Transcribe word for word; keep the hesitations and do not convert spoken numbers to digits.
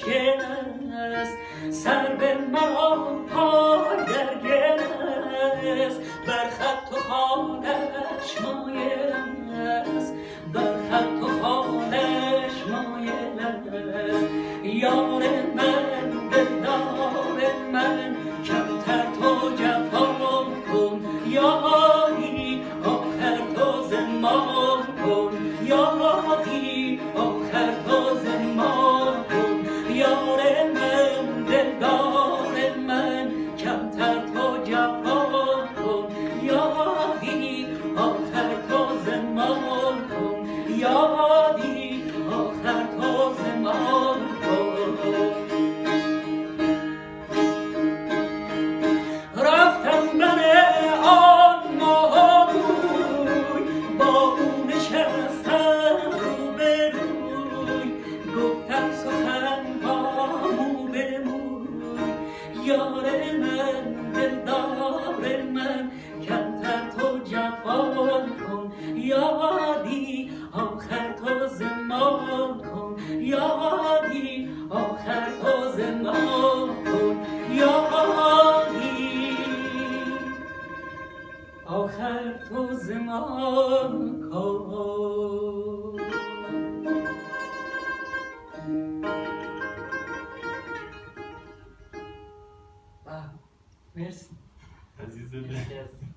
مشکل است، سر به مرا پای در گل است، بر خط و خالش مایل است، بر خط و خالش مایل است. یار من دلدار من کمتر تو جفا کن، یاری آخر تو زمان کن، یاری آخر تو زمان کن. یار من دلدار من کمتر تو جفا کن، یاری آخر تو زمان کن، یاری آخر تو زمان کن. رفتم بر آن ماهوی، با او نشستم رو به روی، گفتم سخن با مو به موی. یار من دلدار من کمتر تو جفا کن، یاری آخر تو زمان کن، یاری آخر تو زمان کن، یاری آخر تو زمان کن. مرسی عزیز دل.